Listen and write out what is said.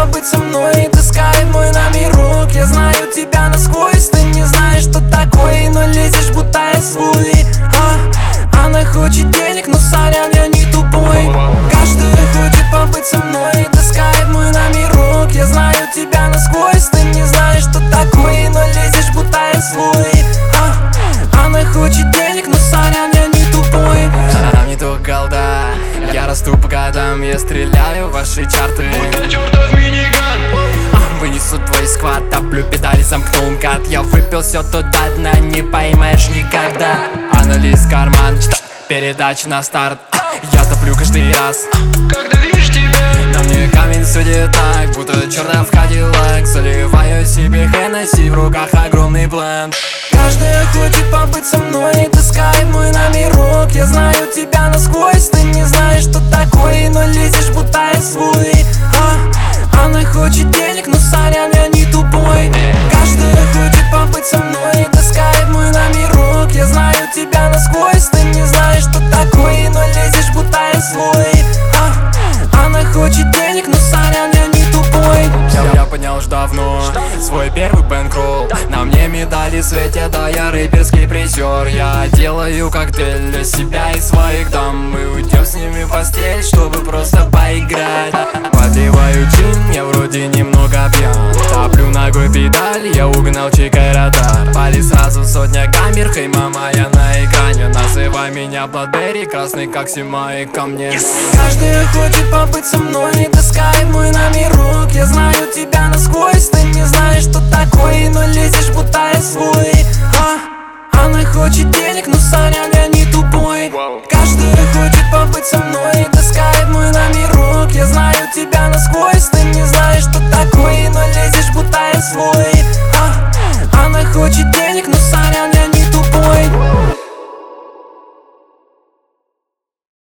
побыть со мной и таскает мой номерок. Я знаю тебя насквозь, ты не знаешь, что такое, но лезешь, будто я свой. Она хочет денег, но сорян, я не тупой. Каждый хочет побыть со мной и таскает мой номерок. Я знаю тебя насквозь, ты не знаешь, что такое, но лезешь, будто я свой. Она хочет денег, но сорян, я не тупой. Нам не то голда, я расту по годам, я стреляю в ваши чарты. Чертов миниган. Вынесу твой сквад, топлю педали, замкнул МКАД. Я выпил все туда дна, не поймаешь никогда. Анализ карман, передача на старт. Я топлю каждый раз, Когда видишь тебя, на мне камень судит так, будто чертов Кадиллак. Заливаю себе Хеннесси, в руках огромный блэнд. Каждая хочет побыть со мной и таскает мой номерок. Я знаю тебя насквозь, ты не знаешь, что такое, но лезешь, будто я свой. Она хочет денег, но сорян, я не тупой. Каждая хочет побыть со мной и таскает мой номерок. Я знаю тебя насквозь, ты не знаешь, что такое, но лезешь, будто я свой. Она хочет денег, но сорян, я не тупой. Я поднял уж давно свой первый бэнкролл. На мне медали светят, да я рэперский призер. Я делаю коктейль для себя и своих дам. Мы уйдем с ними в постель, чтобы просто поиграть. Подливаю джин, я вроде немного пьян. Топлю ногой педаль, я угнал чекай радар. Пали сразу сотня камер, хей, мама, я на экране. Называй меня Бладберри, красный как зима и ко мне. Каждая хочет побыть со мной и таскает мой номерок. Я знаю тебя насквозь, ты не знаешь, что такое, но лезешь, будто я свой. Она хочет денег, но сорян, я не тупой. Каждая хочет побыть со мной и таскает мой номерок. Я знаю тебя насквозь, ты не знаешь, что такое, но лезешь, будто я свой. Она хочет денег.